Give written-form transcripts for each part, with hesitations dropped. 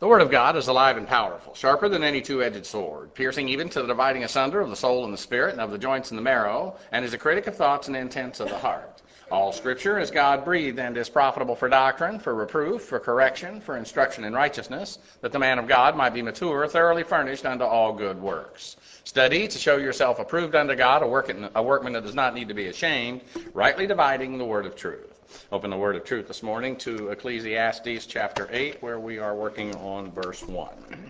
The Word of God is alive and powerful, sharper than any two-edged sword, piercing even to the dividing asunder of the soul and the spirit, and of the joints and the marrow, and is a critic of thoughts and intents of the heart. All Scripture is God-breathed and is profitable for doctrine, for reproof, for correction, for instruction in righteousness, that the man of God might be mature, thoroughly furnished unto all good works. Study to show yourself approved unto God, a workman that does not need to be ashamed, rightly dividing the word of truth. Open the word of truth this morning to Ecclesiastes chapter 8, where we are working on verse 1.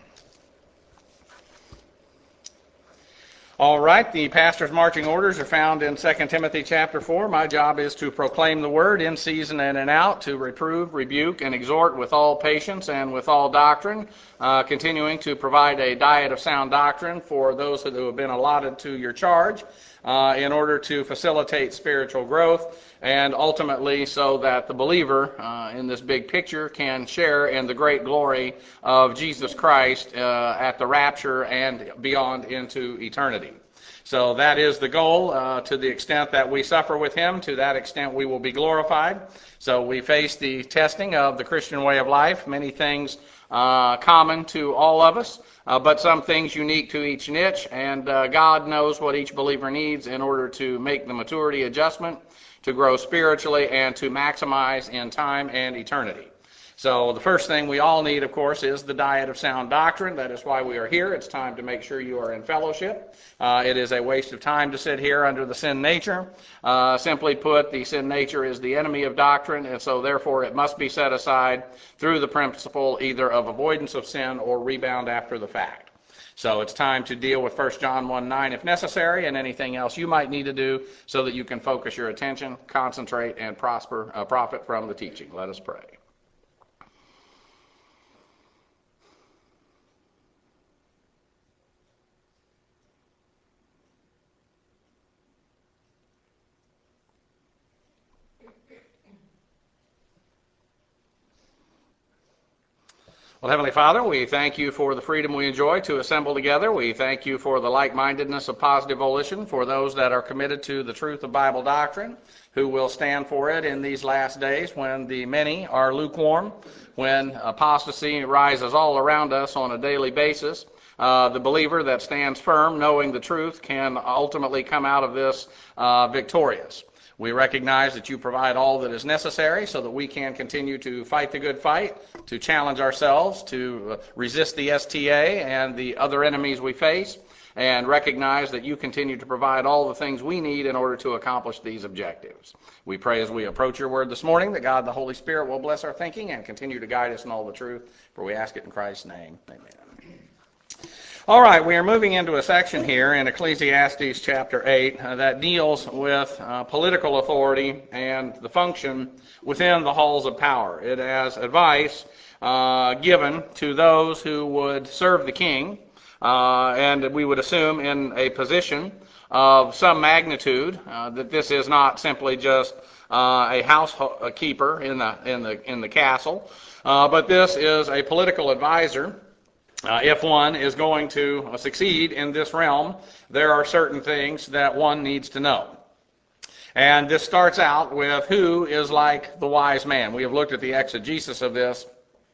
All right, the pastor's marching orders are found in 2 Timothy chapter 4. My job is to proclaim the word in season and in out, to reprove, rebuke, and exhort with all patience and with all doctrine, continuing to provide a diet of sound doctrine for those who have been allotted to your charge in order to facilitate spiritual growth and ultimately so that the believer in this big picture can share in the great glory of Jesus Christ at the rapture and beyond into eternity. So that is the goal. To the extent that we suffer with him, to that extent we will be glorified. So we face the testing of the Christian way of life, many things common to all of us, but some things unique to each niche, and God knows what each believer needs in order to make the maturity adjustment, to grow spiritually, and to maximize in time and eternity. So the first thing we all need, of course, is the diet of sound doctrine. That is why we are here. It's time to make sure you are in fellowship. It is a waste of time to sit here under the sin nature. Simply put, the sin nature is the enemy of doctrine, and so therefore it must be set aside through the principle either of avoidance of sin or rebound after the fact. So it's time to deal with 1 John 1:9 if necessary, and anything else you might need to do so that you can focus your attention, concentrate, and profit from the teaching. Let us pray. Well, Heavenly Father, we thank you for the freedom we enjoy to assemble together. We thank you for the like-mindedness of positive volition for those that are committed to the truth of Bible doctrine, who will stand for it in these last days when the many are lukewarm, when apostasy rises all around us on a daily basis. The believer that stands firm, knowing the truth, can ultimately come out of this victorious. We recognize that you provide all that is necessary so that we can continue to fight the good fight, to challenge ourselves, to resist the STA and the other enemies we face, and recognize that you continue to provide all the things we need in order to accomplish these objectives. We pray as we approach your word this morning that God the Holy Spirit will bless our thinking and continue to guide us in all the truth, for we ask it in Christ's name. Amen. All right, we are moving into a section here in Ecclesiastes chapter 8 that deals with political authority and the function within the halls of power. It has advice given to those who would serve the king, and we would assume in a position of some magnitude, that this is not simply just a housekeeper in the castle, but this is a political advisor. If one is going to succeed in this realm, there are certain things that one needs to know. And this starts out with who is like the wise man. We have looked at the exegesis of this,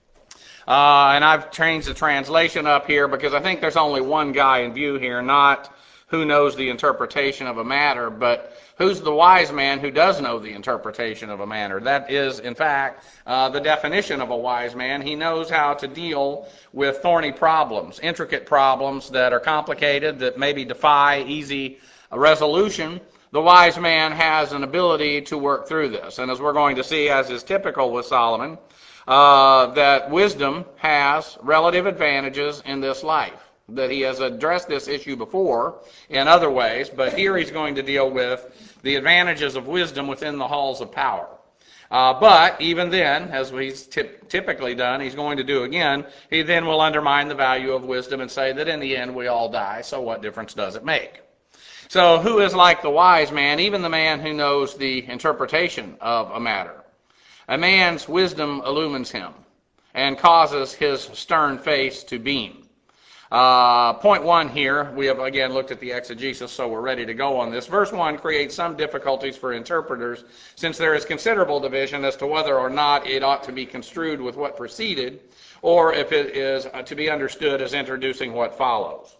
and I've changed the translation up here because I think there's only one guy in view here, not who knows the interpretation of a matter, but who's the wise man who does know the interpretation of a matter. That is, in fact, the definition of a wise man. He knows how to deal with thorny problems, intricate problems that are complicated, that maybe defy easy resolution. The wise man has an ability to work through this. And as we're going to see, as is typical with Solomon, that wisdom has relative advantages in this life. That he has addressed this issue before in other ways, but here he's going to deal with the advantages of wisdom within the halls of power. But even then, as he's typically done, he's going to do again, he then will undermine the value of wisdom and say that in the end we all die, so what difference does it make? So who is like the wise man, even the man who knows the interpretation of a matter? A man's wisdom illumines him and causes his stern face to beam. Point 1 here, we have again looked at the exegesis, so we're ready to go on this. Verse 1 creates some difficulties for interpreters, since there is considerable division as to whether or not it ought to be construed with what preceded, or if it is to be understood as introducing what follows.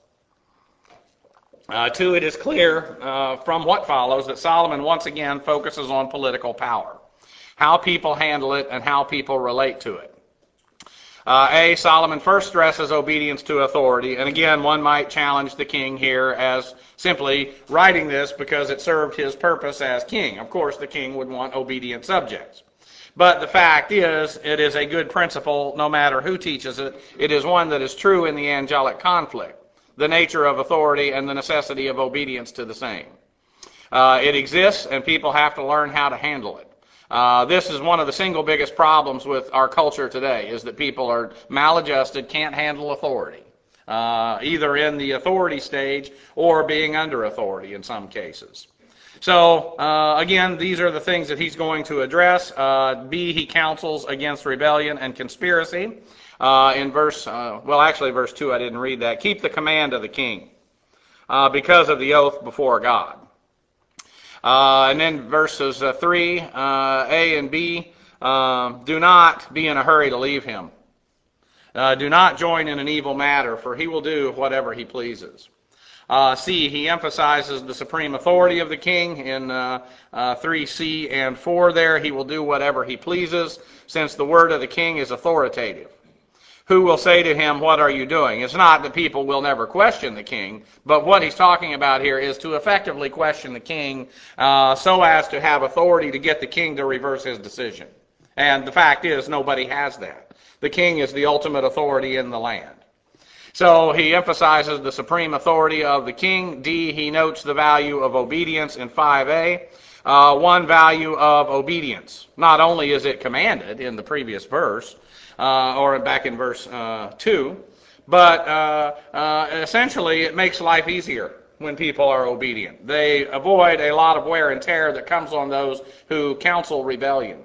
2, it is clear from what follows that Solomon once again focuses on political power, how people handle it and how people relate to it. Solomon first stresses obedience to authority, and again, one might challenge the king here as simply writing this because it served his purpose as king. Of course, the king would want obedient subjects. But the fact is, it is a good principle no matter who teaches it. It is one that is true in the angelic conflict, the nature of authority and the necessity of obedience to the same. It exists, and people have to learn how to handle it. This is one of the single biggest problems with our culture today, is that people are maladjusted, can't handle authority, either in the authority stage or being under authority in some cases. So, again, these are the things that he's going to address. B, he counsels against rebellion and conspiracy. In verse 2, I didn't read that. Keep the command of the king because of the oath before God. And then verses 3, A and B, do not be in a hurry to leave him. Do not join in an evil matter, for he will do whatever he pleases. C, he emphasizes the supreme authority of the king in 3C and 4 there. He will do whatever he pleases, since the word of the king is authoritative. Who will say to him, what are you doing? It's not that people will never question the king, but what he's talking about here is to effectively question the king so as to have authority to get the king to reverse his decision. And the fact is, nobody has that. The king is the ultimate authority in the land. So he emphasizes the supreme authority of the king. D, he notes the value of obedience in 5A. One value of obedience. Not only is it commanded in the previous verse, or back in verse 2, but essentially it makes life easier when people are obedient. They avoid a lot of wear and tear that comes on those who counsel rebellion.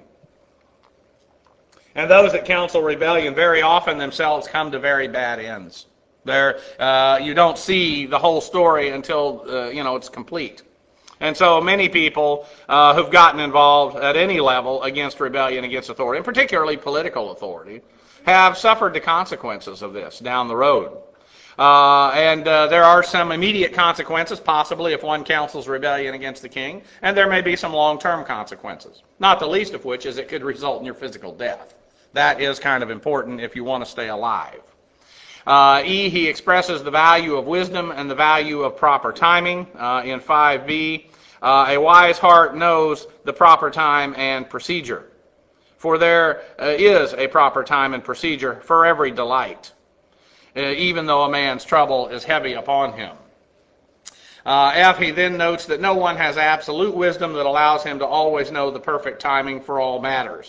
And those that counsel rebellion very often themselves come to very bad ends. You don't see the whole story until it's complete. And so many people who've gotten involved at any level against rebellion against authority, and particularly political authority, have suffered the consequences of this down the road. And there are some immediate consequences, possibly, if one counsels rebellion against the king, and there may be some long-term consequences, not the least of which is it could result in your physical death. That is kind of important if you want to stay alive. E, he expresses the value of wisdom and the value of proper timing. In 5b, a wise heart knows the proper time and procedure. For there is a proper time and procedure for every delight, even though a man's trouble is heavy upon him. F, he then notes that no one has absolute wisdom that allows him to always know the perfect timing for all matters.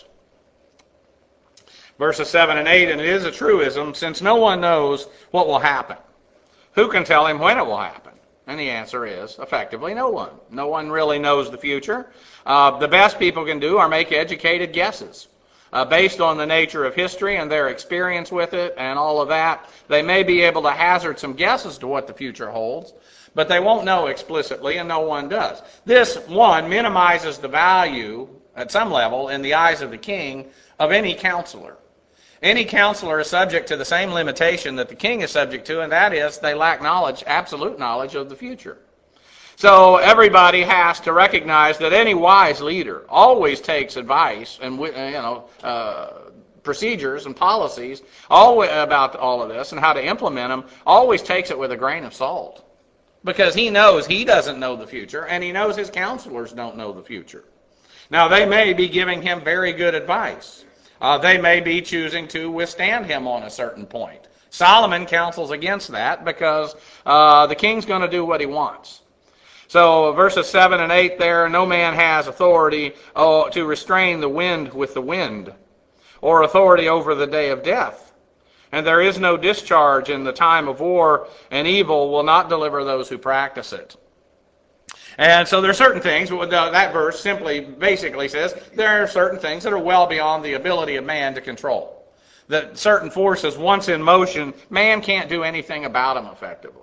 Verses 7 and 8, and it is a truism, since no one knows what will happen. Who can tell him when it will happen? And the answer is, effectively, no one. No one really knows the future. The best people can do are make educated guesses. Based on the nature of history and their experience with it and all of that, they may be able to hazard some guesses to what the future holds, but they won't know explicitly, and no one does. This, one, minimizes the value, at some level, in the eyes of the king, of any counselor. Any counselor is subject to the same limitation that the king is subject to, and that is they lack knowledge, absolute knowledge of the future. So everybody has to recognize that any wise leader always takes advice and procedures and policies about all of this and how to implement them, always takes it with a grain of salt. Because he knows he doesn't know the future, and he knows his counselors don't know the future. Now, they may be giving him very good advice. They may be choosing to withstand him on a certain point. Solomon counsels against that because the king's going to do what he wants. So verses 7 and 8 there, no man has authority to restrain the wind with the wind, or authority over the day of death. And there is no discharge in the time of war, and evil will not deliver those who practice it. And so there are certain things, that verse basically says, there are certain things that are well beyond the ability of man to control. that certain forces, once in motion, man can't do anything about them effectively.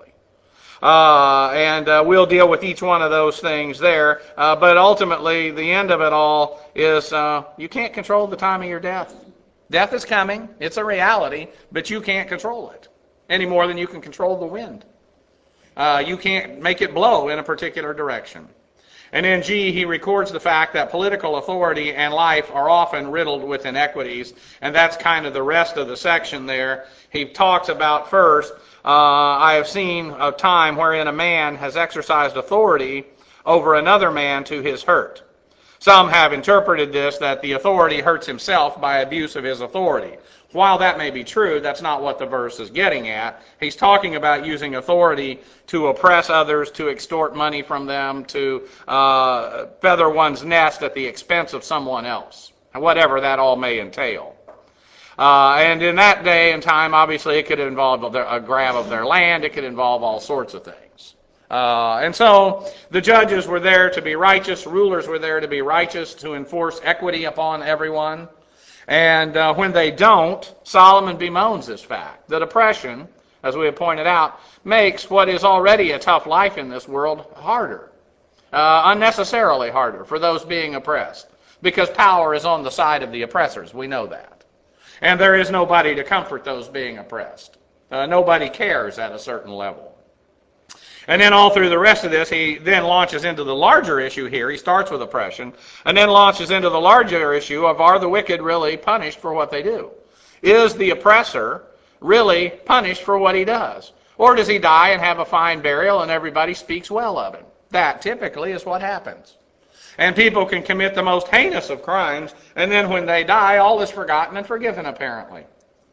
We'll deal with each one of those things there. But ultimately, the end of it all is you can't control the time of your death. Death is coming. It's a reality, but you can't control it any more than you can control the wind. You can't make it blow in a particular direction. And in G, he records the fact that political authority and life are often riddled with inequities, and that's kind of the rest of the section there. He talks about first, I have seen a time wherein a man has exercised authority over another man to his hurt. Some have interpreted this that the authority hurts himself by abuse of his authority. While that may be true, that's not what the verse is getting at. He's talking about using authority to oppress others, to extort money from them, to feather one's nest at the expense of someone else, whatever that all may entail. And in that day and time, obviously, it could involve a grab of their land. It could involve all sorts of things. And so the judges were there to be righteous. Rulers were there to be righteous, to enforce equity upon everyone. And when they don't, Solomon bemoans this fact, that oppression, as we have pointed out, makes what is already a tough life in this world harder, unnecessarily harder for those being oppressed, because power is on the side of the oppressors. We know that. And there is nobody to comfort those being oppressed. Nobody cares at a certain level. And then all through the rest of this, he then launches into the larger issue here. He starts with oppression, and then launches into the larger issue of, are the wicked really punished for what they do? Is the oppressor really punished for what he does? Or does he die and have a fine burial and everybody speaks well of him? That typically is what happens. And people can commit the most heinous of crimes, and then when they die, all is forgotten and forgiven, apparently.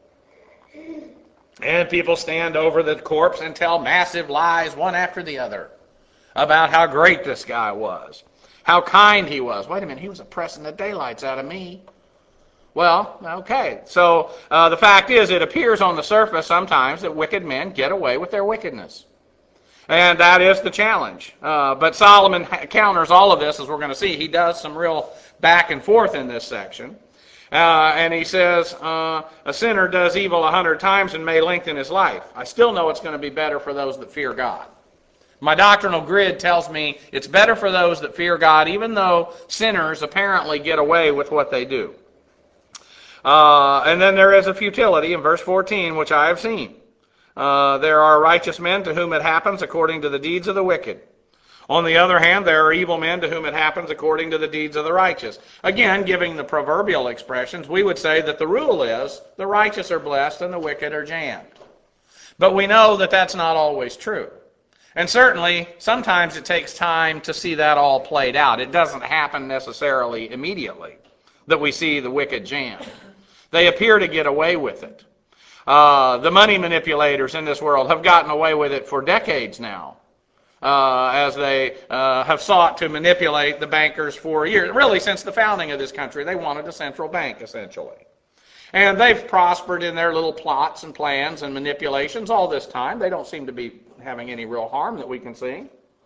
And people stand over the corpse and tell massive lies, one after the other, about how great this guy was, how kind he was. Wait a minute, he was oppressing the daylights out of me. Well, okay. So the fact is, it appears on the surface sometimes that wicked men get away with their wickedness. And that is the challenge. But Solomon counters all of this, as we're going to see. He does some real back and forth in this section. And he says, a sinner does evil 100 times and may lengthen his life. I still know it's going to be better for those that fear God. My doctrinal grid tells me it's better for those that fear God, even though sinners apparently get away with what they do. And then there is a futility in verse 14, which I have seen. There are righteous men to whom it happens according to the deeds of the wicked. On the other hand, there are evil men to whom it happens according to the deeds of the righteous. Again, giving the proverbial expressions, we would say that the rule is the righteous are blessed and the wicked are jammed. But we know that that's not always true. And certainly, sometimes it takes time to see that all played out. It doesn't happen necessarily immediately that we see the wicked jammed. They appear to get away with it. The money manipulators in this world have gotten away with it for decades now. As they have sought to manipulate the bankers for years. Really, since the founding of this country, they wanted a central bank, essentially. And they've prospered in their little plots and plans and manipulations all this time. They don't seem to be having any real harm that we can see.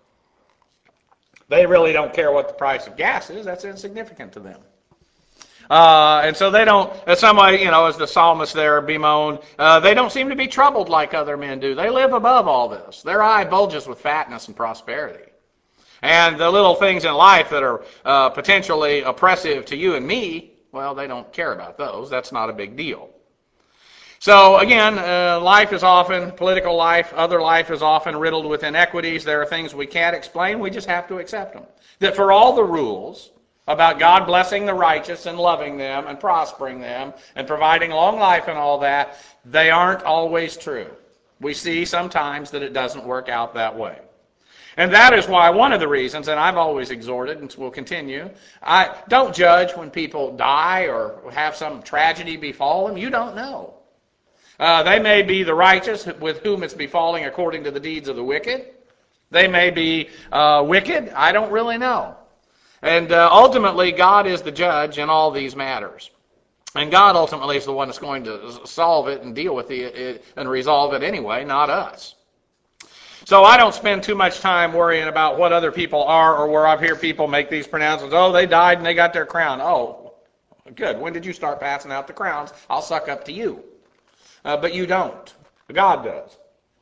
They really don't care what the price of gas is. That's insignificant to them. And so they don't, as somebody, as the psalmist there bemoaned, they don't seem to be troubled like other men do. They live above all this. Their eye bulges with fatness and prosperity. And the little things in life that are potentially oppressive to you and me, well, they don't care about those. That's not a big deal. So again, life is often, political life, other life is often riddled with inequities. There are things we can't explain. We just have to accept them. That for all the rules about God blessing the righteous and loving them and prospering them and providing long life and all that, they aren't always true. We see sometimes that it doesn't work out that way. And that is why one of the reasons, and I've always exhorted and will continue, I don't judge when people die or have some tragedy befall them. You don't know. They may be the righteous with whom it's befalling according to the deeds of the wicked. They may be wicked. I don't really know. And ultimately, God is the judge in all these matters. And God ultimately is the one that's going to solve it and deal with it and resolve it anyway, not us. So I don't spend too much time worrying about what other people are, or where I hear people make these pronouncements. Oh, they died and they got their crown. Oh, Good. When did you start passing out the crowns? I'll suck up to you. But you don't. God does.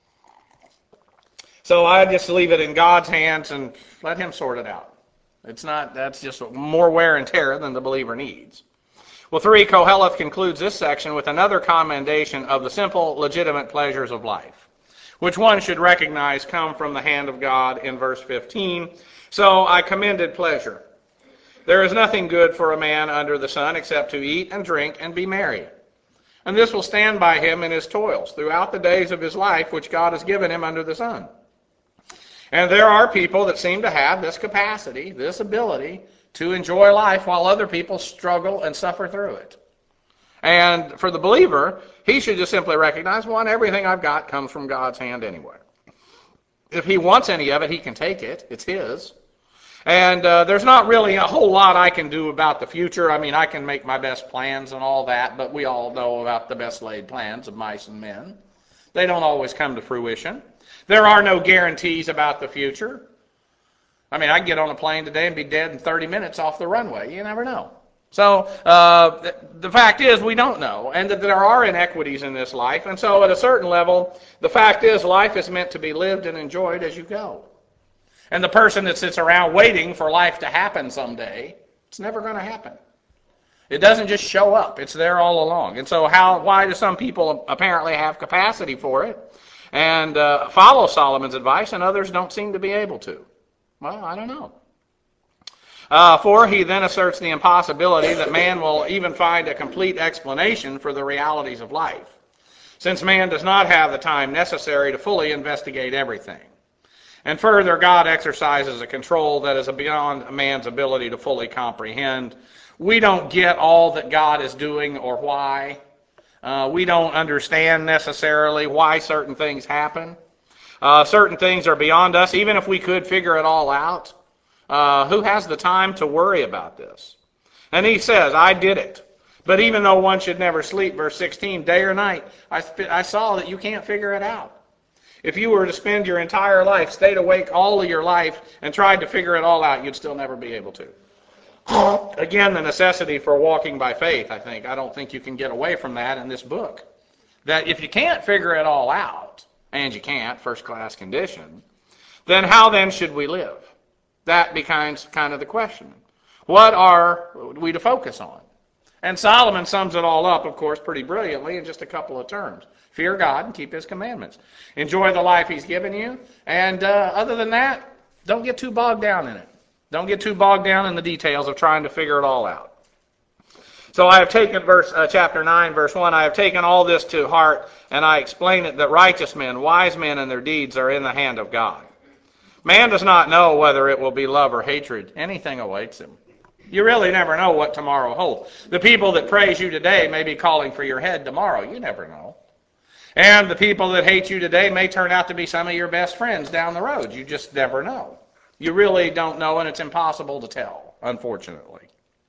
So I just leave it in God's hands and let him sort it out. That's just more wear and tear than the believer needs. Well, 3, Koheleth concludes this section with another commendation of the simple, legitimate pleasures of life, which one should recognize come from the hand of God in verse 15. So I commended pleasure. There is nothing good for a man under the sun except to eat and drink and be merry. And this will stand by him in his toils throughout the days of his life which God has given him under the sun. And there are people that seem to have this capacity, this ability to enjoy life while other people struggle and suffer through it. And for the believer, he should just simply recognize, one, everything I've got comes from God's hand anyway. If he wants any of it, he can take it. It's his. And there's not really a whole lot I can do about the future. I mean, I can make my best plans and all that, but we all know about the best laid plans of mice and men. They don't always come to fruition. There are no guarantees about the future. I mean, I can get on a plane today and be dead in 30 minutes off the runway. You never know. So the fact is we don't know, and that there are inequities in this life. And so at a certain level, the fact is life is meant to be lived and enjoyed as you go. And the person that sits around waiting for life to happen someday, it's never going to happen. It doesn't just show up. It's there all along. And so why do some people apparently have capacity for it and follow Solomon's advice, and others don't seem to be able to? Well, I don't know. 4, he then asserts the impossibility that man will even find a complete explanation for the realities of life, since man does not have the time necessary to fully investigate everything. And further, God exercises a control that is beyond man's ability to fully comprehend. We don't get all that God is doing or why. We don't understand necessarily why certain things happen. Certain things are beyond us, even if we could figure it all out. Who has the time to worry about this? And he says, I did it. But even though one should never sleep, verse 16, day or night, I saw that you can't figure it out. If you were to spend your entire life, stayed awake all of your life, and tried to figure it all out, you'd still never be able to. Again, the necessity for walking by faith, I think. I don't think you can get away from that in this book. That if you can't figure it all out, and you can't, first-class condition, then how then should we live? That becomes kind of the question. What are we to focus on? And Solomon sums it all up, of course, pretty brilliantly in just a couple of terms. Fear God and keep his commandments. Enjoy the life he's given you. And other than that, don't get too bogged down in it. Don't get too bogged down in the details of trying to figure it all out. So I have taken chapter 9, verse 1, I have taken all this to heart, and I explain it that righteous men, wise men, and their deeds are in the hand of God. Man does not know whether it will be love or hatred. Anything awaits him. You really never know what tomorrow holds. The people that praise you today may be calling for your head tomorrow. You never know. And the people that hate you today may turn out to be some of your best friends down the road. You just never know. You really don't know, and it's impossible to tell, unfortunately.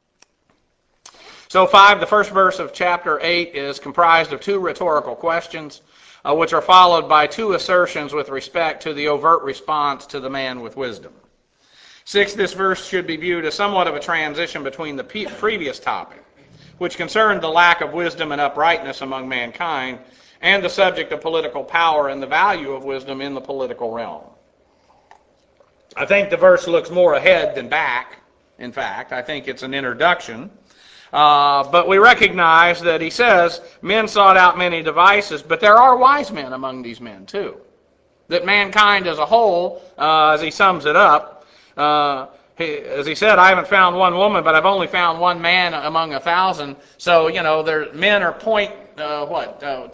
So 5, the first verse of chapter 8 is comprised of 2 rhetorical questions, which are followed by 2 assertions with respect to the overt response to the man with wisdom. 6, this verse should be viewed as somewhat of a transition between the previous topic, which concerned the lack of wisdom and uprightness among mankind, and the subject of political power and the value of wisdom in the political realm. I think the verse looks more ahead than back. In fact, I think it's an introduction. But we recognize that he says, men sought out many devices, but there are wise men among these men too. That mankind as a whole, as he sums it up, as he said, I haven't found one woman, but I've only found one man among 1,000. So, men are a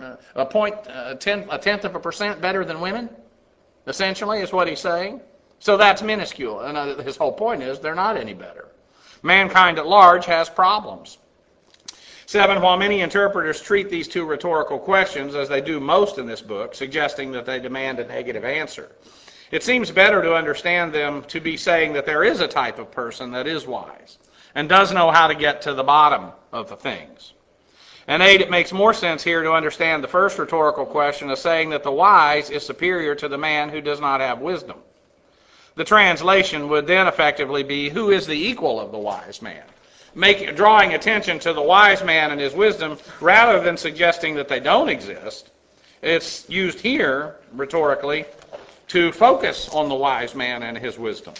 tenth of a percent better than women, essentially, is what he's saying. So that's minuscule. And his whole point is they're not any better. Mankind at large has problems. 7, while many interpreters treat these 2 rhetorical questions, as they do most in this book, suggesting that they demand a negative answer, it seems better to understand them to be saying that there is a type of person that is wise and does know how to get to the bottom of the things. And 8, it makes more sense here to understand the first rhetorical question as saying that the wise is superior to the man who does not have wisdom. The translation would then effectively be, who is the equal of the wise man? drawing attention to the wise man and his wisdom rather than suggesting that they don't exist. It's used here, rhetorically, to focus on the wise man and his wisdom.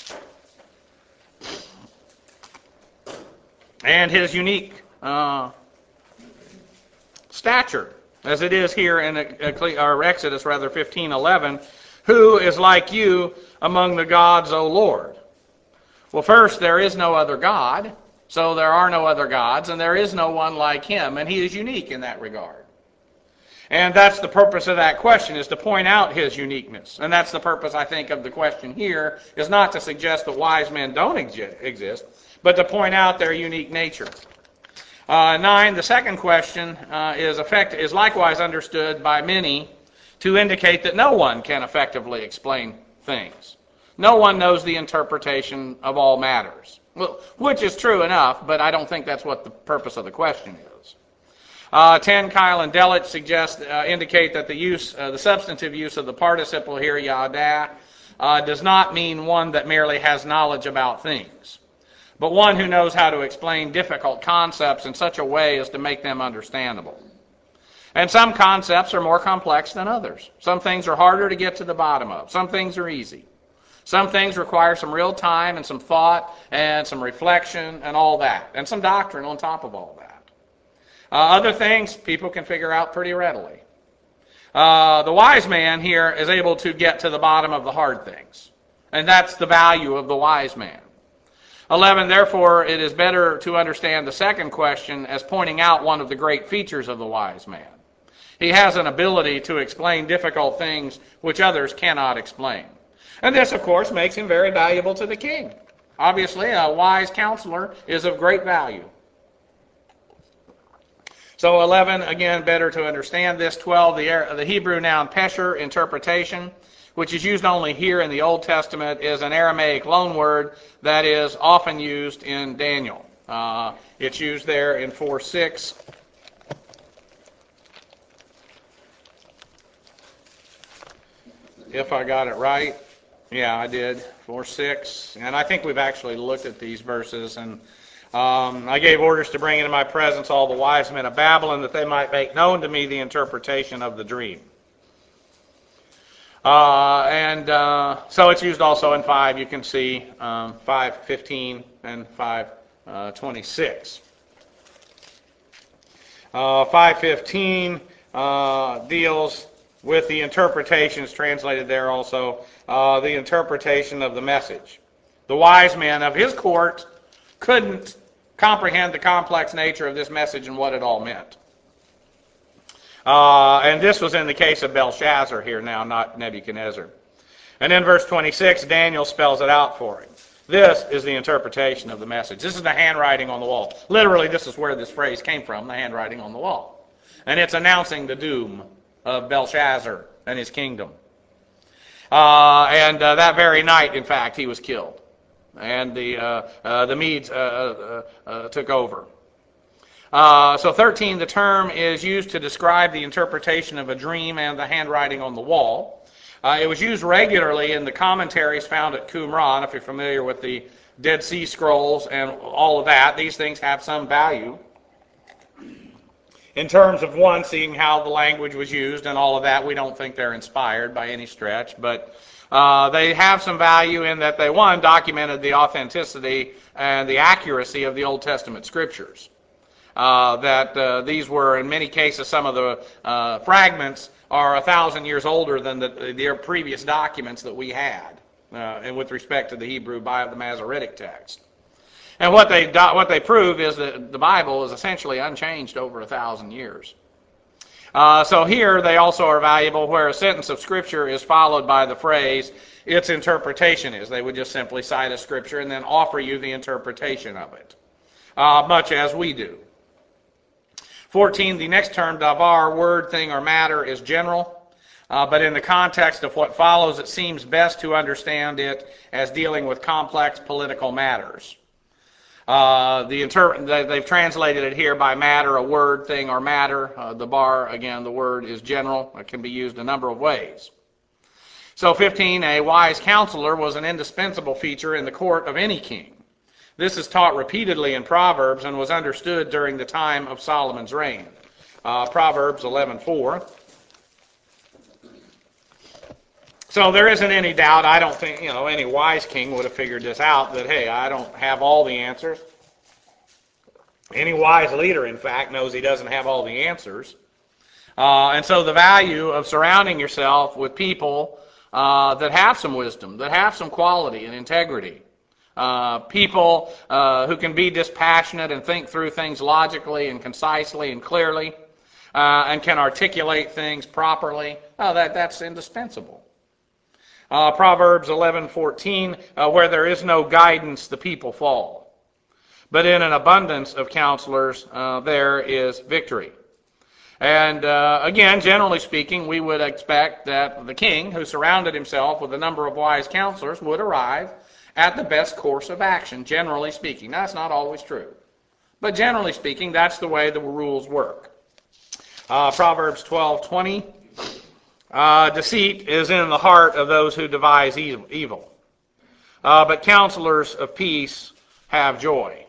And his unique stature, as it is here in Exodus 15:11, who is like you among the gods, O Lord? Well, first, there is no other God, so there are no other gods, and there is no one like him, and he is unique in that regard. And that's the purpose of that question, is to point out his uniqueness. And that's the purpose, I think, of the question here, is not to suggest that wise men don't exist, but to point out their unique nature. 9, the second question is likewise understood by many to indicate that no one can effectively explain things. No one knows the interpretation of all matters. Well, which is true enough, but I don't think that's what the purpose of the question is. 10, Kyle and Delitzsch indicate that the substantive use of the participle here, yada, does not mean one that merely has knowledge about things, but one who knows how to explain difficult concepts in such a way as to make them understandable. And some concepts are more complex than others. Some things are harder to get to the bottom of. Some things are easy. Some things require some real time and some thought and some reflection and all that, and some doctrine on top of all that. Other things people can figure out pretty readily. The wise man here is able to get to the bottom of the hard things, and that's the value of the wise man. 11, therefore, it is better to understand the second question as pointing out one of the great features of the wise man. He has an ability to explain difficult things which others cannot explain. And this, of course, makes him very valuable to the king. Obviously, a wise counselor is of great value. So 11, again, better to understand this. 12, the Hebrew noun pesher, interpretation, which is used only here in the Old Testament, is an Aramaic loanword that is often used in Daniel. It's used there in 4:6. If I got it right. Yeah, I did. 4:6. And I think we've actually looked at these verses, and I gave orders to bring into my presence all the wise men of Babylon, that they might make known to me the interpretation of the dream. So it's used also in 5. You can see 5:15 and 5:26. 5:15 deals with the interpretations translated there also, the interpretation of the message. The wise men of his court couldn't comprehend the complex nature of this message and what it all meant. And this was in the case of Belshazzar here now, not Nebuchadnezzar. And in verse 26, Daniel spells it out for him. This is the interpretation of the message. This is the handwriting on the wall. Literally, this is where this phrase came from, the handwriting on the wall. And it's announcing the doom of Belshazzar and his kingdom. And that very night, in fact, he was killed. And the Medes took over. So 13, the term is used to describe the interpretation of a dream and the handwriting on the wall. It was used regularly in the commentaries found at Qumran, if you're familiar with the Dead Sea Scrolls and all of that. These things have some value in terms of, one, seeing how the language was used and all of that. We don't think they're inspired by any stretch, but they have some value in that they, one, documented the authenticity and the accuracy of the Old Testament scriptures. These were, in many cases, some of the fragments are 1,000 years older than the previous documents that we had, and with respect to the Hebrew Bible, the Masoretic text. And what they prove is that the Bible is essentially unchanged over 1,000 years. So here they also are valuable where a sentence of Scripture is followed by the phrase, its interpretation is. They would just simply cite a Scripture and then offer you the interpretation of it, much as we do. 14, the next term, davar, word, thing, or matter, is general. But in the context of what follows, it seems best to understand it as dealing with complex political matters. They've translated it here by matter, a word, thing, or matter. The bar, again, the word is general. It can be used a number of ways. So 15, a wise counselor was an indispensable feature in the court of any king. This is taught repeatedly in Proverbs and was understood during the time of Solomon's reign. Proverbs 11:4. So there isn't any doubt, I don't think, any wise king would have figured this out, that, hey, I don't have all the answers. Any wise leader, in fact, knows he doesn't have all the answers. And so the value of surrounding yourself with people that have some wisdom, that have some quality and integrity, people who can be dispassionate and think through things logically and concisely and clearly, and can articulate things properly, that's indispensable. Proverbs 11:14, where there is no guidance, the people fall. But in an abundance of counselors, there is victory. And again, generally speaking, we would expect that the king, who surrounded himself with a number of wise counselors, would arrive at the best course of action, generally speaking. Now, that's not always true. But generally speaking, that's the way the rules work. Proverbs 12:20, deceit is in the heart of those who devise evil. But counselors of peace have joy.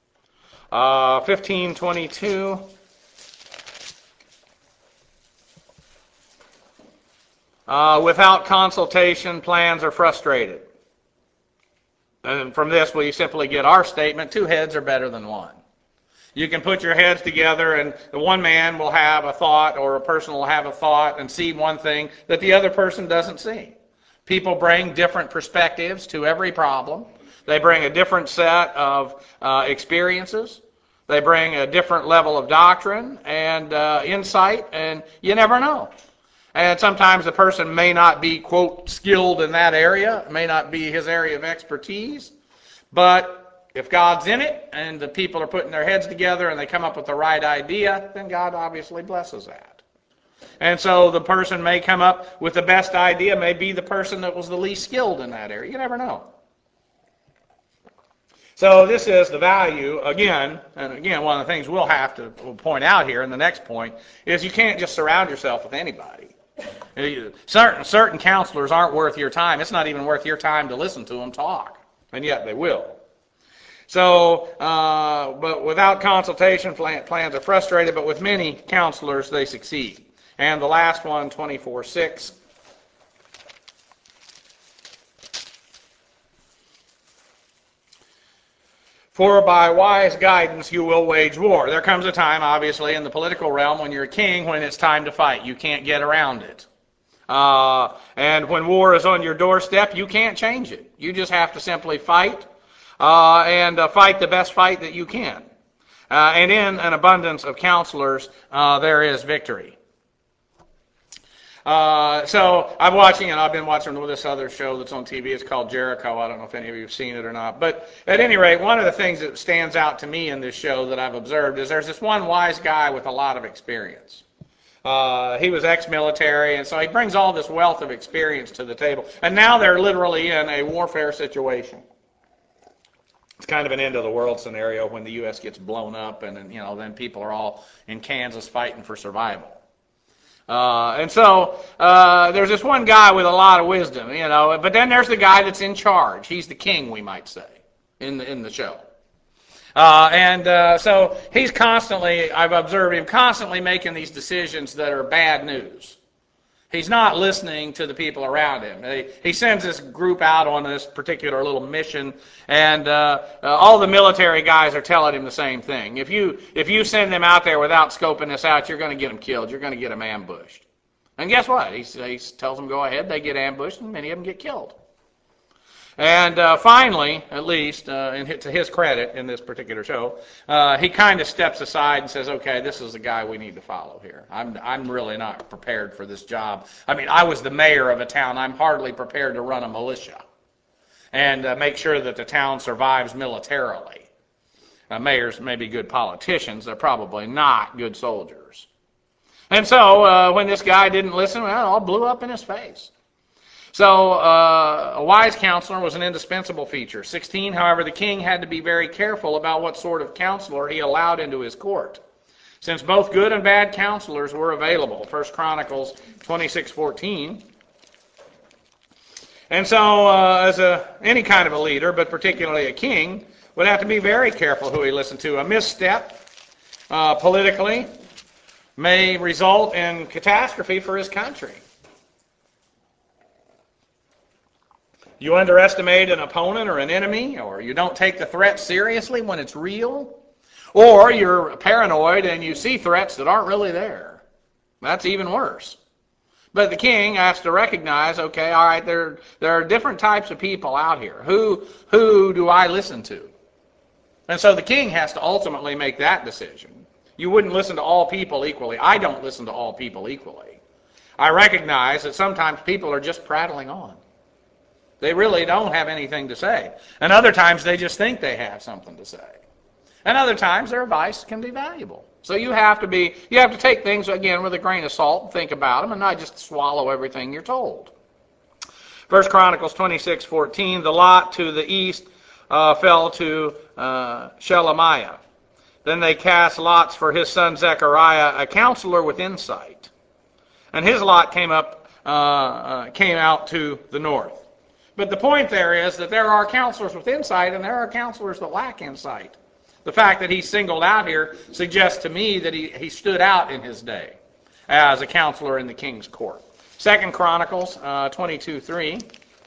15:22. Without consultation, plans are frustrated. And from this, we simply get our statement, 2 heads are better than 1. You can put your heads together, and the one man will have a thought, or a person will have a thought and see one thing that the other person doesn't see. People bring different perspectives to every problem. They bring a different set of experiences. They bring a different level of doctrine and insight, and you never know. And sometimes the person may not be, quote, skilled in that area, may not be his area of expertise, but if God's in it and the people are putting their heads together and they come up with the right idea, then God obviously blesses that. And so the person may come up with the best idea, may be the person that was the least skilled in that area. You never know. So this is the value, again, and again, one of the things we'll have to point out here in the next point is you can't just surround yourself with anybody. Certain counselors aren't worth your time. It's not even worth your time to listen to them talk, and yet they will. So, but without consultation, plans are frustrated, but with many counselors, they succeed. And the last one, 24:6. For by wise guidance you will wage war. There comes a time, obviously, in the political realm when you're a king, when it's time to fight. You can't get around it. And when war is on your doorstep, you can't change it. You just have to simply fight, and fight the best fight that you can. And in an abundance of counselors, there is victory. So I've been watching this other show that's on TV. It's called Jericho. I don't know if any of you have seen it or not. But at any rate, one of the things that stands out to me in this show that I've observed is there's this one wise guy with a lot of experience. He was ex-military, and so he brings all this wealth of experience to the table. And now they're literally in a warfare situation. It's kind of an end-of-the-world scenario when the U.S. gets blown up, and then people are all in Kansas fighting for survival. And so there's this one guy with a lot of wisdom, but then there's the guy that's in charge. He's the king, we might say, in the show. So he's I've observed him constantly making these decisions that are bad news. He's not listening to the people around him. He sends this group out on this particular little mission, and all the military guys are telling him the same thing. If you send them out there without scoping this out, you're going to get them killed. You're going to get them ambushed. And guess what? He tells them go ahead. They get ambushed, and many of them get killed. And finally, at least, to his credit in this particular show, he kind of steps aside and says, okay, this is the guy we need to follow here. I'm really not prepared for this job. I mean, I was the mayor of a town. I'm hardly prepared to run a militia and make sure that the town survives militarily. Mayors may be good politicians. They're probably not good soldiers. And so when this guy didn't listen, well, it all blew up in his face. So a wise counselor was an indispensable feature. 16, however, the king had to be very careful about what sort of counselor he allowed into his court, since both good and bad counselors were available. 1 Chronicles 26:14. And so as any kind of a leader, but particularly a king, would have to be very careful who he listened to. A misstep politically may result in catastrophe for his country. You underestimate an opponent or an enemy, or you don't take the threat seriously when it's real, or you're paranoid and you see threats that aren't really there. That's even worse. But the king has to recognize, okay, all right, there are different types of people out here. Who do I listen to? And so the king has to ultimately make that decision. You wouldn't listen to all people equally. I don't listen to all people equally. I recognize that sometimes people are just prattling on. They really don't have anything to say. And other times they just think they have something to say. And other times their advice can be valuable. So you have to take things, again, with a grain of salt and think about them and not just swallow everything you're told. 1 Chronicles 26:14, the lot to the east fell to Shelemiah. Then they cast lots for his son Zechariah, a counselor with insight. And his lot came out to the north. But the point there is that there are counselors with insight and there are counselors that lack insight. The fact that he's singled out here suggests to me that he stood out in his day as a counselor in the king's court. 2 Chronicles 22:3.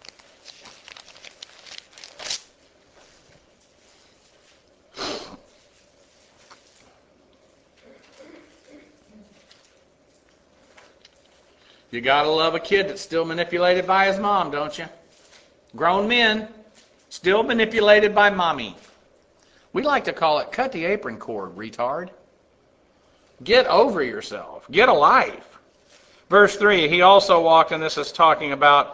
You gotta love a kid that's still manipulated by his mom, don't you? Grown men, still manipulated by mommy. We like to call it cut the apron cord, retard. Get over yourself. Get a life. Verse 3, he also walked, and this is talking about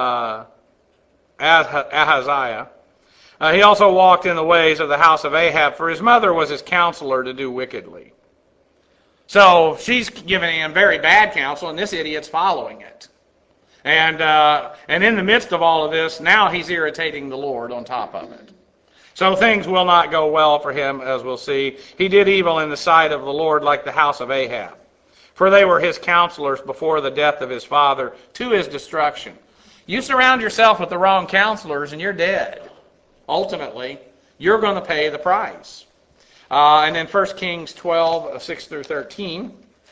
Ahaziah. He also walked in the ways of the house of Ahab, for his mother was his counselor to do wickedly. So she's giving him very bad counsel, and this idiot's following it. And in the midst of all of this, now he's irritating the Lord on top of it. So things will not go well for him, as we'll see. He did evil in the sight of the Lord like the house of Ahab, for they were his counselors before the death of his father to his destruction. You surround yourself with the wrong counselors and you're dead. Ultimately, you're going to pay the price. And then 1 Kings 12, 6 through 13.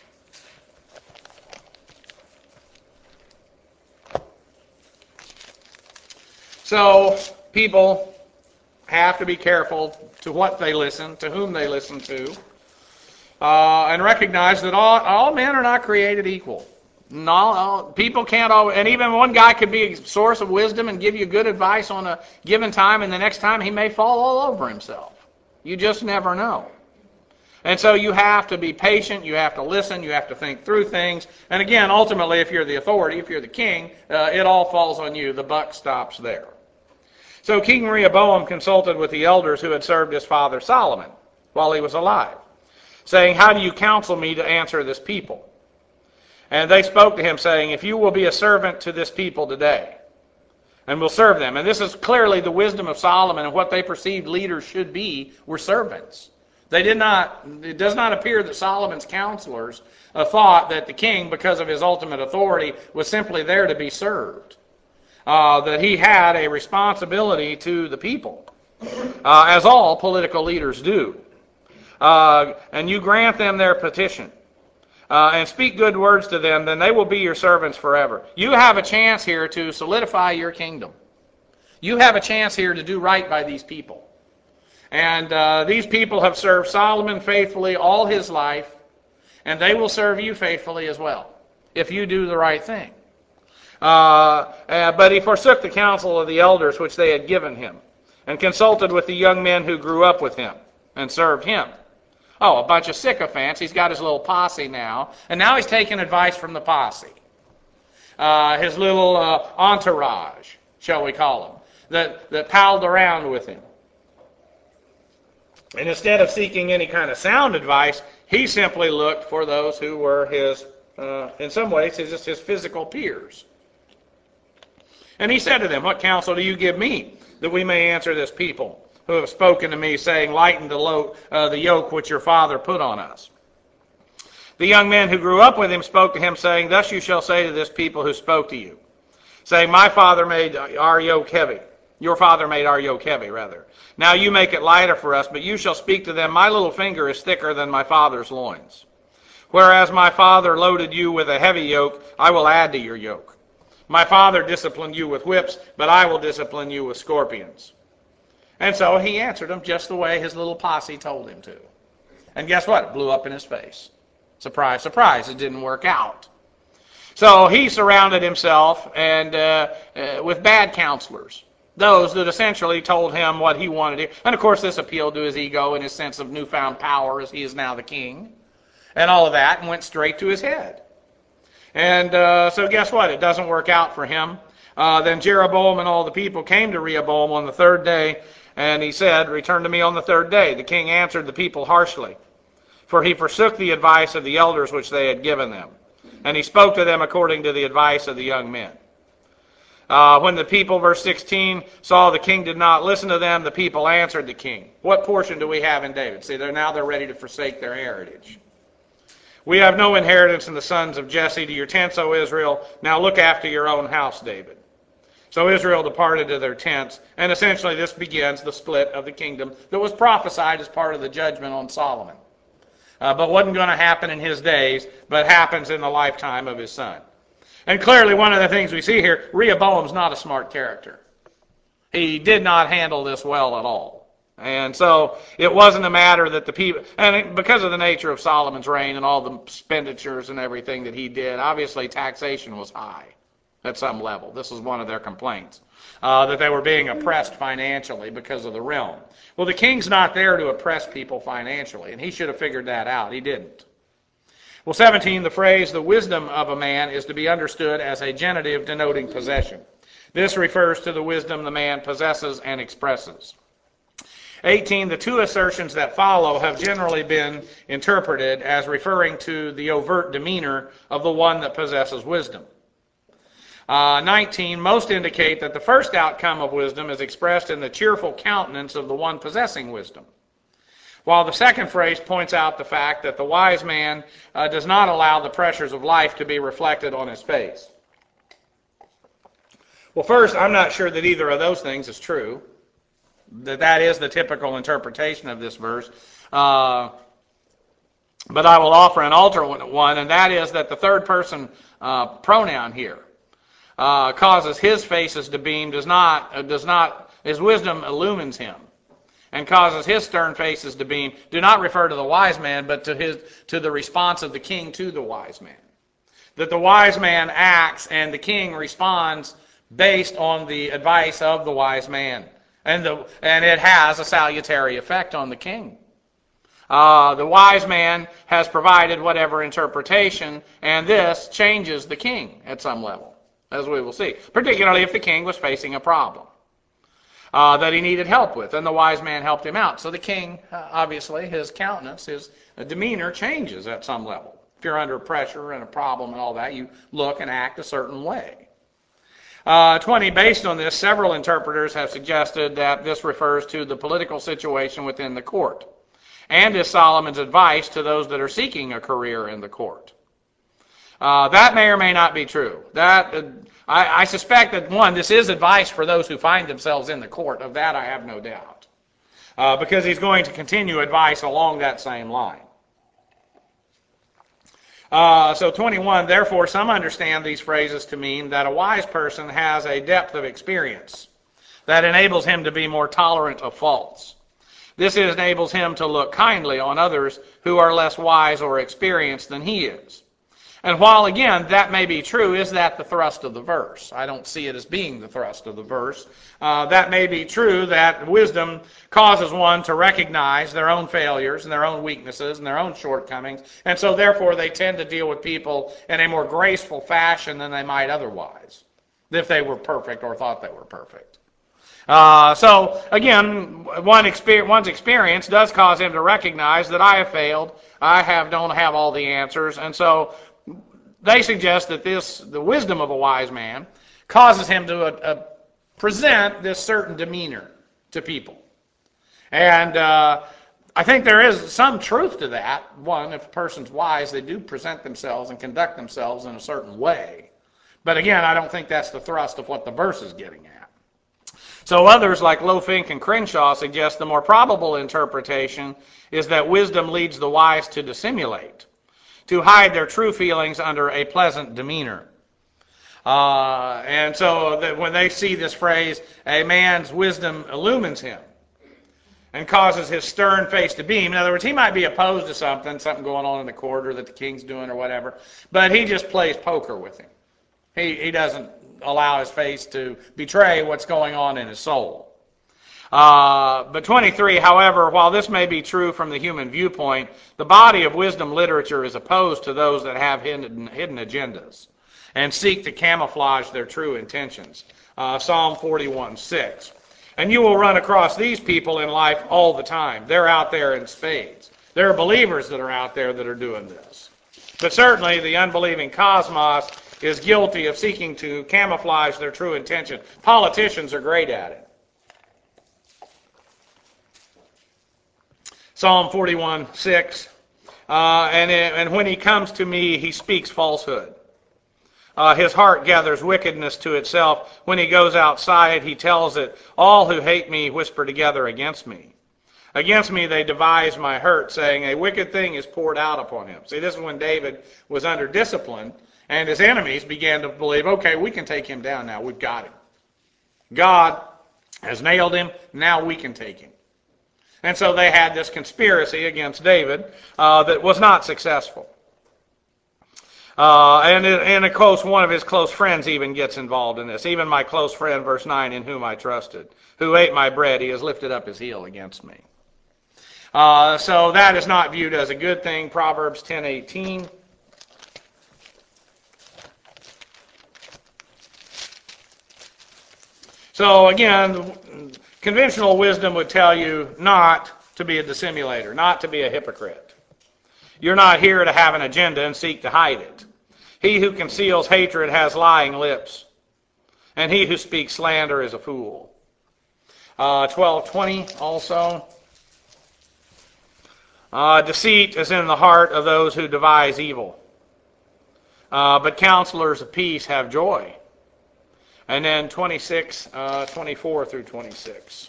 So people have to be careful to what they listen, to whom they listen to, and recognize that all men are not created equal. People can't always, and even one guy could be a source of wisdom and give you good advice on a given time, and the next time he may fall all over himself. You just never know. And so you have to be patient, you have to listen, you have to think through things. And again, ultimately, if you're the authority, if you're the king, it all falls on you. The buck stops there. So King Rehoboam consulted with the elders who had served his father Solomon while he was alive, saying, "How do you counsel me to answer this people?" And they spoke to him, saying, "If you will be a servant to this people today, and will serve them." And this is clearly the wisdom of Solomon, and what they perceived leaders should be were servants. It does not appear that Solomon's counselors thought that the king, because of his ultimate authority, was simply there to be served. That he had a responsibility to the people, as all political leaders do. And you grant them their petition, and speak good words to them, then they will be your servants forever. You have a chance here to solidify your kingdom. You have a chance here to do right by these people. And these people have served Solomon faithfully all his life, and they will serve you faithfully as well, if you do the right thing. But he forsook the counsel of the elders which they had given him, and consulted with the young men who grew up with him, and served him. Oh, a bunch of sycophants. He's got his little posse now, and now he's taking advice from the posse. His little entourage, shall we call them, that palled around with him. And instead of seeking any kind of sound advice, he simply looked for those who were his, in some ways, his physical peers. And he said to them, "What counsel do you give me, that we may answer this people, who have spoken to me, saying, Lighten the yoke which your father put on us?" The young men who grew up with him spoke to him, saying, "Thus you shall say to this people who spoke to you, saying, My father made our yoke heavy, Your father made our yoke heavy, rather. Now you make it lighter for us, but you shall speak to them, my little finger is thicker than my father's loins. Whereas my father loaded you with a heavy yoke, I will add to your yoke. My father disciplined you with whips, but I will discipline you with scorpions. And so he answered them just the way his little posse told him to. And guess what? It blew up in his face. Surprise, surprise, it didn't work out. So he surrounded himself with bad counselors, those that essentially told him what he wanted to do. And of course this appealed to his ego and his sense of newfound power as he is now the king, and all of that, and went straight to his head. And so guess what? It doesn't work out for him. Then Jeroboam and all the people came to Rehoboam on the third day, and he said, return to me on the third day. The king answered the people harshly, for he forsook the advice of the elders which they had given them. And he spoke to them according to the advice of the young men. When the people, verse 16, saw the king did not listen to them, the people answered the king. What portion do we have in David? See, they're ready to forsake their heritage. We have no inheritance in the sons of Jesse. To your tents, O Israel. Now look after your own house, David. So Israel departed to their tents, and essentially this begins the split of the kingdom that was prophesied as part of the judgment on Solomon. But wasn't going to happen in his days, but happens in the lifetime of his son. And clearly one of the things we see here, Rehoboam's not a smart character. He did not handle this well at all. And so it wasn't a matter that the people, and because of the nature of Solomon's reign and all the expenditures and everything that he did, obviously taxation was high at some level. This was one of their complaints, that they were being oppressed financially because of the realm. Well, the king's not there to oppress people financially, and he should have figured that out. He didn't. Well, 17, the phrase, the wisdom of a man, is to be understood as a genitive denoting possession. This refers to the wisdom the man possesses and expresses. 18, the two assertions that follow have generally been interpreted as referring to the overt demeanor of the one that possesses wisdom. 19, most indicate that the first outcome of wisdom is expressed in the cheerful countenance of the one possessing wisdom, while the second phrase points out the fact that the wise man does not allow the pressures of life to be reflected on his face. Well, first, I'm not sure that either of those things is true, that is the typical interpretation of this verse. But I will offer an alternate one, and that is that the third person pronoun here causes his faces to beam, does not, his wisdom illumines him, and causes his stern faces to beam, do not refer to the wise man, but to the response of the king to the wise man. That the wise man acts and the king responds based on the advice of the wise man. And it has a salutary effect on the king. The wise man has provided whatever interpretation, and this changes the king at some level, as we will see, particularly if the king was facing a problem that he needed help with, and the wise man helped him out. So the king, obviously, his countenance, his demeanor changes at some level. If you're under pressure and a problem and all that, you look and act a certain way. 20, based on this, several interpreters have suggested that this refers to the political situation within the court, and is Solomon's advice to those that are seeking a career in the court. That may or may not be true. I suspect that, one, this is advice for those who find themselves in the court. Of that I have no doubt, because he's going to continue advice along that same line. So 21, therefore some understand these phrases to mean that a wise person has a depth of experience that enables him to be more tolerant of faults. This enables him to look kindly on others who are less wise or experienced than he is. And while, again, that may be true, is that the thrust of the verse? I don't see it as being the thrust of the verse. That may be true, that wisdom causes one to recognize their own failures and their own weaknesses and their own shortcomings, and so therefore they tend to deal with people in a more graceful fashion than they might otherwise, if they were perfect or thought they were perfect. So, again, one's experience does cause him to recognize that I have failed, don't have all the answers, and so they suggest that the wisdom of a wise man causes him to present this certain demeanor to people. And I think there is some truth to that. One, if a person's wise, they do present themselves and conduct themselves in a certain way. But again, I don't think that's the thrust of what the verse is getting at. So others, like Lofink and Crenshaw, suggest the more probable interpretation is that wisdom leads the wise to dissimulate, to hide their true feelings under a pleasant demeanor. And so that when they see this phrase, a man's wisdom illumines him and causes his stern face to beam. In other words, he might be opposed to something going on in the court or that the king's doing or whatever, but he just plays poker with him. He doesn't allow his face to betray what's going on in his soul. But 23, however, while this may be true from the human viewpoint, the body of wisdom literature is opposed to those that have hidden agendas and seek to camouflage their true intentions. Psalm 41:6. And you will run across these people in life all the time. They're out there in spades. There are believers that are out there that are doing this. But certainly the unbelieving cosmos is guilty of seeking to camouflage their true intention. Politicians are great at it. Psalm 41:6. And when he comes to me, he speaks falsehood. His heart gathers wickedness to itself. When he goes outside, he tells it, all who hate me whisper together against me. Against me they devise my hurt, saying, a wicked thing is poured out upon him. See, this is when David was under discipline, and his enemies began to believe, okay, we can take him down now. We've got him. God has nailed him. Now we can take him. And so they had this conspiracy against David that was not successful. And one of his close friends even gets involved in this. Even my close friend, verse 9, in whom I trusted, who ate my bread, he has lifted up his heel against me. So that is not viewed as a good thing. Proverbs 10:18. So again, conventional wisdom would tell you not to be a dissimulator, not to be a hypocrite. You're not here to have an agenda and seek to hide it. He who conceals hatred has lying lips, and he who speaks slander is a fool. 12:20 also. Deceit is in the heart of those who devise evil, but counselors of peace have joy. And then 24 through 26.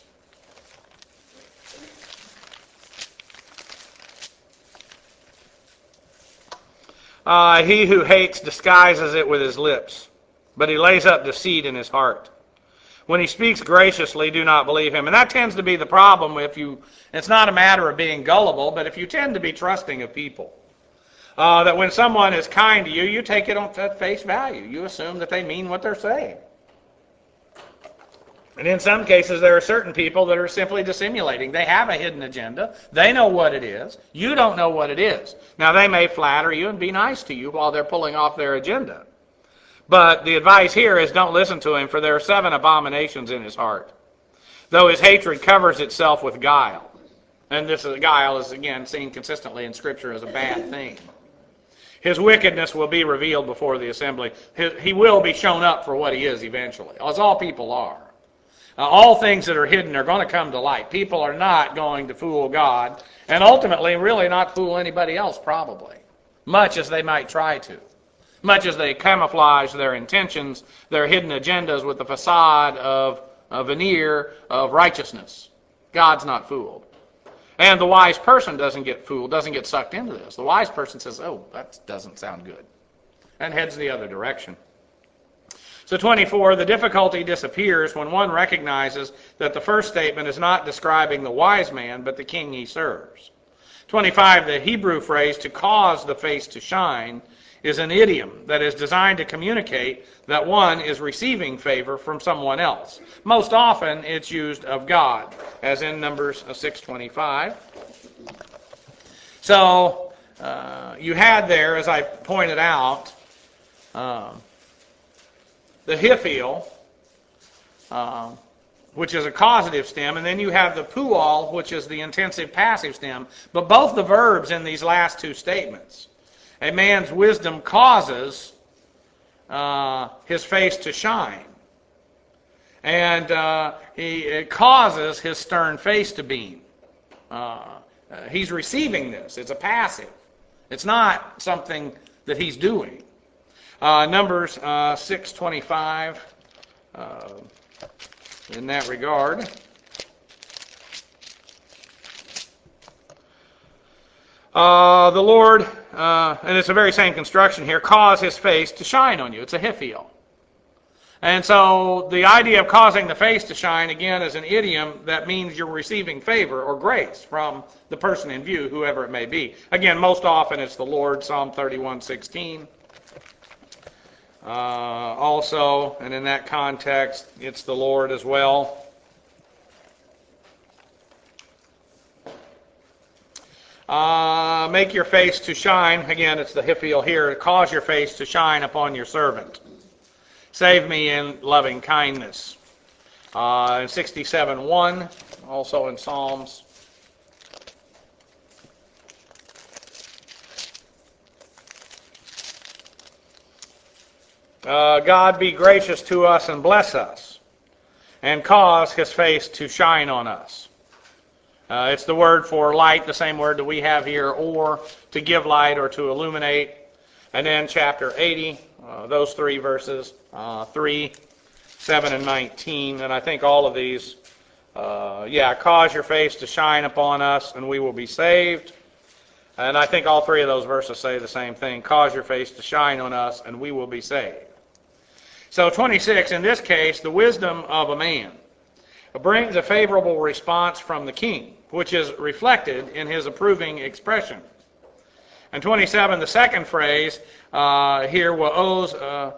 He who hates disguises it with his lips, but he lays up deceit in his heart. When he speaks graciously, do not believe him. And that tends to be the problem it's not a matter of being gullible, but if you tend to be trusting of people. That when someone is kind to you, you take it at face value. You assume that they mean what they're saying. And in some cases, there are certain people that are simply dissimulating. They have a hidden agenda. They know what it is. You don't know what it is. Now, they may flatter you and be nice to you while they're pulling off their agenda. But the advice here is don't listen to him, for there are 7 abominations in his heart, though his hatred covers itself with guile. And guile is, again, seen consistently in Scripture as a bad thing. His wickedness will be revealed before the assembly. He will be shown up for what he is eventually, as all people are. All things that are hidden are going to come to light. People are not going to fool God, and ultimately really not fool anybody else probably, much as they might try to, much as they camouflage their intentions, their hidden agendas with the facade of a veneer of righteousness. God's not fooled. And the wise person doesn't get fooled, doesn't get sucked into this. The wise person says, oh, that doesn't sound good, and heads the other direction. So 24, the difficulty disappears when one recognizes that the first statement is not describing the wise man, but the king he serves. 25, the Hebrew phrase, to cause the face to shine, is an idiom that is designed to communicate that one is receiving favor from someone else. Most often, it's used of God, as in Numbers 6:25. So, you had there, as I pointed out, the hiphil, which is a causative stem, and then you have the pual, which is the intensive passive stem. But both the verbs in these last 2 statements, a man's wisdom causes his face to shine, and it causes his stern face to beam. He's receiving this. It's a passive. It's not something that he's doing. Numbers 6:25. in that regard. The Lord, and it's the very same construction here, cause his face to shine on you. It's a hiphil. And so the idea of causing the face to shine, again, is an idiom that means you're receiving favor or grace from the person in view, whoever it may be. Again, most often it's the Lord, Psalm 31:16. Also, and in that context, it's the Lord as well. Make your face to shine. Again, it's the hiphil here. Cause your face to shine upon your servant. Save me in loving kindness. In 67:1, also in Psalms. God be gracious to us and bless us, and cause his face to shine on us. It's the word for light, the same word that we have here, or to give light or to illuminate. And then chapter 80, those three verses, 3, 7, and 19. And I think all of these, cause your face to shine upon us and we will be saved. And I think all three of those verses say the same thing. Cause your face to shine on us and we will be saved. So 26, in this case, the wisdom of a man brings a favorable response from the king, which is reflected in his approving expression. And 27, the second phrase here, Wa'oz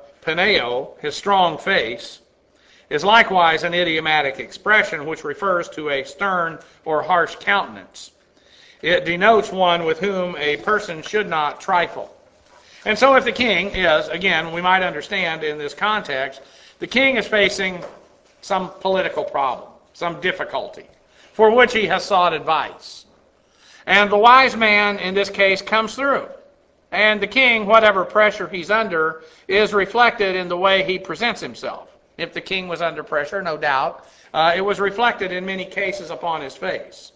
Paneo, his strong face, is likewise an idiomatic expression which refers to a stern or harsh countenance. It denotes one with whom a person should not trifle. And so if the king is, again, we might understand in this context, the king is facing some political problem, some difficulty, for which he has sought advice. And the wise man, in this case, comes through. And the king, whatever pressure he's under, is reflected in the way he presents himself. If the king was under pressure, no doubt, it was reflected in many cases upon his face.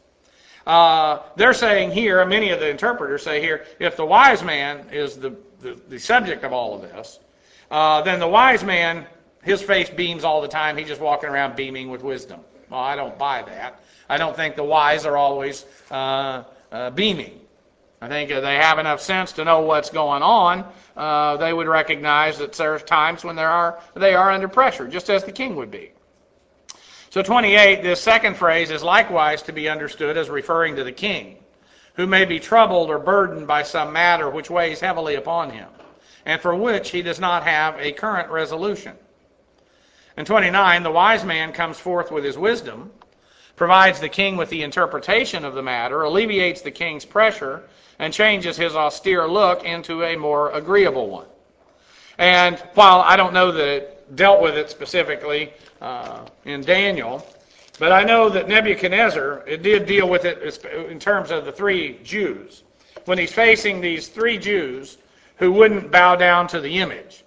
They're saying here, many of the interpreters say here, if the wise man is the subject of all of this, then the wise man, his face beams all the time. He's just walking around beaming with wisdom. Well, I don't buy that. I don't think the wise are always beaming. I think if they have enough sense to know what's going on, they would recognize that there's times when they are under pressure, just as the king would be. So 28, this second phrase is likewise to be understood as referring to the king, who may be troubled or burdened by some matter which weighs heavily upon him, and for which he does not have a current resolution. In 29, the wise man comes forth with his wisdom, provides the king with the interpretation of the matter, alleviates the king's pressure, and changes his austere look into a more agreeable one. And while I don't know that it dealt with it specifically in Daniel, but I know that Nebuchadnezzar, it did deal with it in terms of the three Jews. When he's facing these three Jews who wouldn't bow down to the image,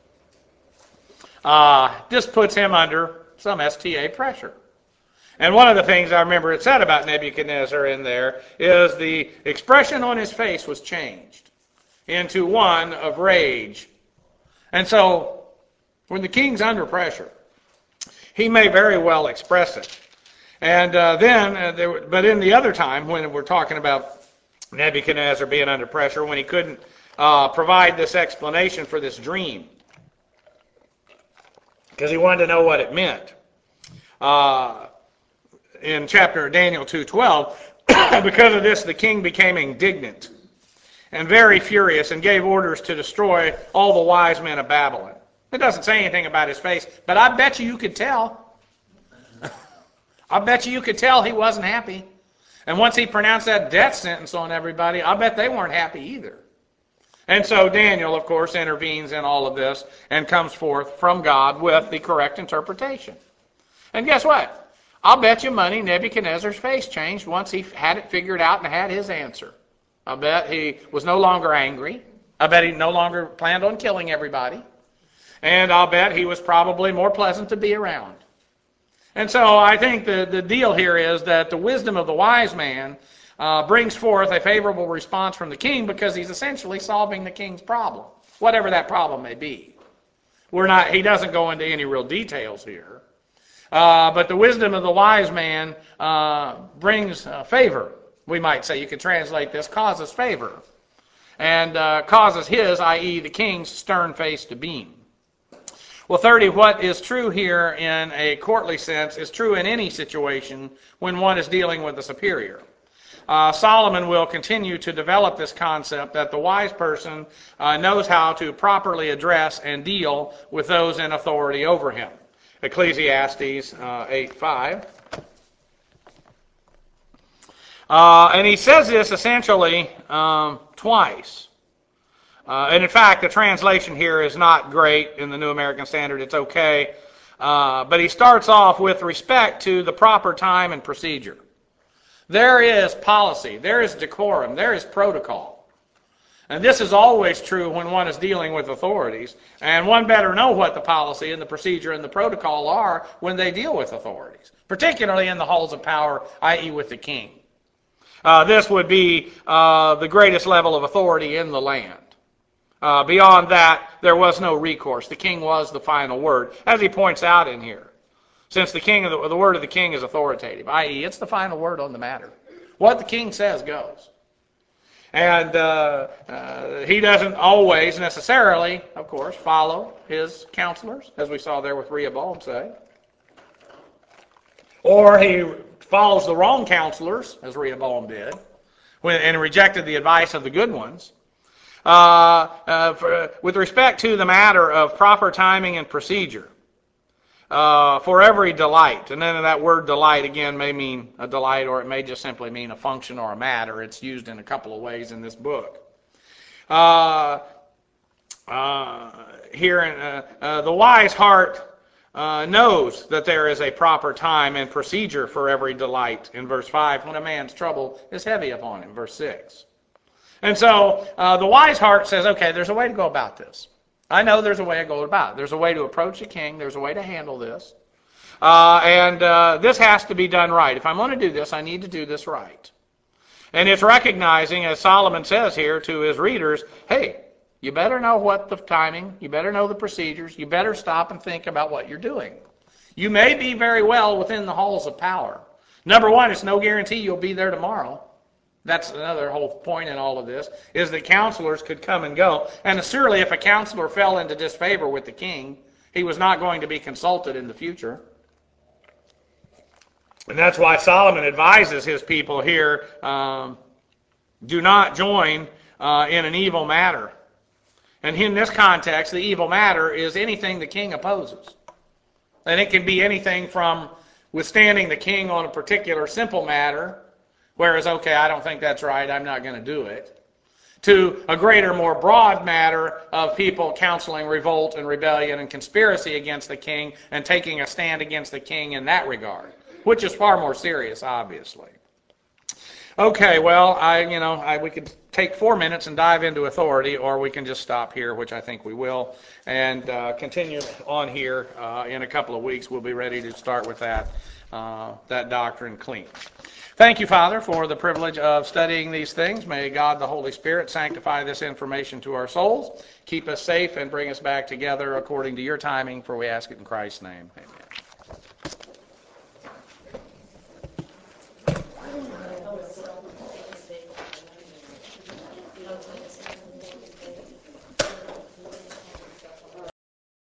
this puts him under some STA pressure. And one of the things I remember it said about Nebuchadnezzar in there is the expression on his face was changed into one of rage. And so when the king's under pressure, he may very well express it. And but in the other time, when we're talking about Nebuchadnezzar being under pressure, when he couldn't provide this explanation for this dream, because he wanted to know what it meant. In chapter Daniel 2:12, because of this, the king became indignant and very furious and gave orders to destroy all the wise men of Babylon. It doesn't say anything about his face, but I bet you could tell. I bet you could tell he wasn't happy. And once he pronounced that death sentence on everybody, I bet they weren't happy either. And so Daniel, of course, intervenes in all of this and comes forth from God with the correct interpretation. And guess what? I'll bet you money Nebuchadnezzar's face changed once he had it figured out and had his answer. I bet he was no longer angry. I bet he no longer planned on killing everybody. And I'll bet he was probably more pleasant to be around. And so I think the deal here is that the wisdom of the wise man brings forth a favorable response from the king because he's essentially solving the king's problem, whatever that problem may be. He doesn't go into any real details here. But the wisdom of the wise man brings favor, we might say. You could translate this, causes favor, and causes his, i.e. the king's, stern face to beam. Well, 30, what is true here in a courtly sense is true in any situation when one is dealing with a superior. Solomon will continue to develop this concept that the wise person knows how to properly address and deal with those in authority over him. Ecclesiastes 8:5. And he says this essentially twice. And in fact, the translation here is not great in the New American Standard. It's okay. But he starts off with respect to the proper time and procedure. There is policy, there is decorum, there is protocol. And this is always true when one is dealing with authorities. And one better know what the policy and the procedure and the protocol are when they deal with authorities, particularly in the halls of power, i.e. with the king. This would be the greatest level of authority in the land. Beyond that, there was no recourse. The king was the final word, as he points out in here. Since the word of the king is authoritative, i.e. it's the final word on the matter. What the king says goes. And he doesn't always necessarily, of course, follow his counselors, as we saw there with Rehoboam say. Or he follows the wrong counselors, as Rehoboam did, and rejected the advice of the good ones. With respect to the matter of proper timing and procedure, for every delight, and then that word delight again may mean a delight, or it may just simply mean a function or a matter. It's used in a couple of ways in this book. Here, the wise heart knows that there is a proper time and procedure for every delight in verse 5, when a man's trouble is heavy upon him, verse 6. And so the wise heart says, okay, there's a way to go about this. I know there's a way to go about it. There's a way to approach the king. There's a way to handle this. And this has to be done right. If I'm going to do this, I need to do this right. And it's recognizing, as Solomon says here to his readers, hey, you better know what the timing, you better know the procedures, you better stop and think about what you're doing. You may be very well within the halls of power. Number one, it's no guarantee you'll be there tomorrow. That's another whole point in all of this, is that counselors could come and go. And surely if a counselor fell into disfavor with the king, he was not going to be consulted in the future. And that's why Solomon advises his people here, do not join in an evil matter. And in this context, the evil matter is anything the king opposes. And it can be anything from withstanding the king on a particular simple matter, whereas, okay, I don't think that's right, I'm not going to do it, to a greater, more broad matter of people counseling revolt and rebellion and conspiracy against the king and taking a stand against the king in that regard, which is far more serious, obviously. Okay, well, we could take 4 minutes and dive into authority, or we can just stop here, which I think we will, and continue on here in a couple of weeks. We'll be ready to start with that doctrine clean. Thank you, Father, for the privilege of studying these things. May God, the Holy Spirit, sanctify this information to our souls, keep us safe, and bring us back together according to your timing, for we ask it in Christ's name. Amen.